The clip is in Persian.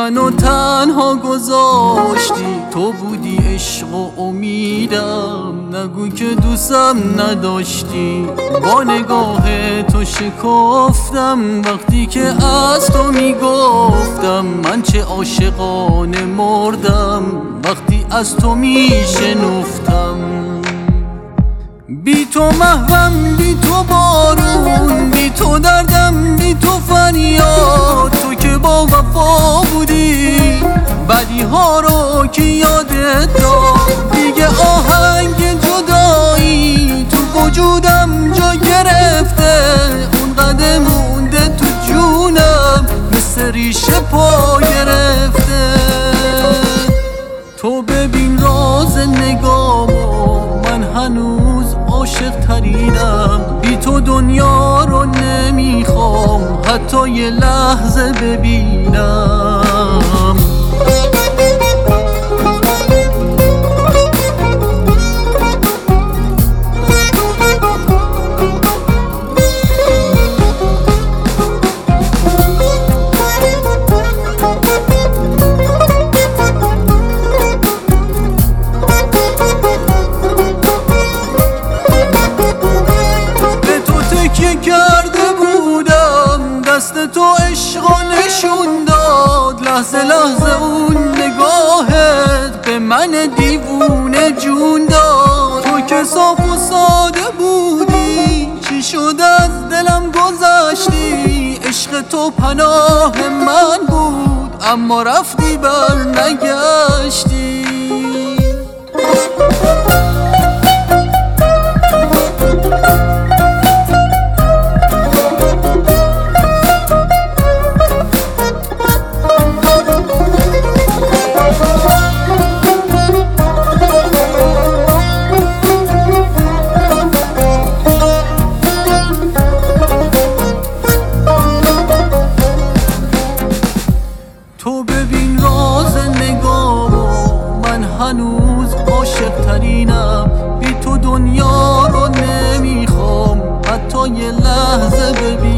منو تنها گذاشتی، تو بودی عشق و امیدم، نگو که دوستم نداشتی. با نگاه تو شکفتم وقتی که از تو میگفتم، من چه عاشقانه مردم وقتی از تو میشنفتم. بی تو محوم، بی تو بارون، بی تو دردم، بی تو فریاد. تو که با وفا بودی بدی ها رو که یادت داد. دیگه آهنگ جدایی تو وجودم جا گرفته، اون قدم مونده تو جونم مثل ریشه پا گرفته. تو ببین راز نگامو، من هنوز عاشق ترینم. بی تو دنیا رو نمیخوام حتی یه لحظه ببینم. کرده بودم دست تو عشقا نشون داد، لحظه لحظه اون نگاهت به من دیوونه جون داد. تو که صاف و ساده بودی، چی شد از دلم گذشتی. عشق تو پناه من بود اما رفتی بر نگشتی. تو ببین راز نگامو، من هنوز عاشق ترینم. بی تو دنیا رو نمیخوام حتی یه لحظه ببینم.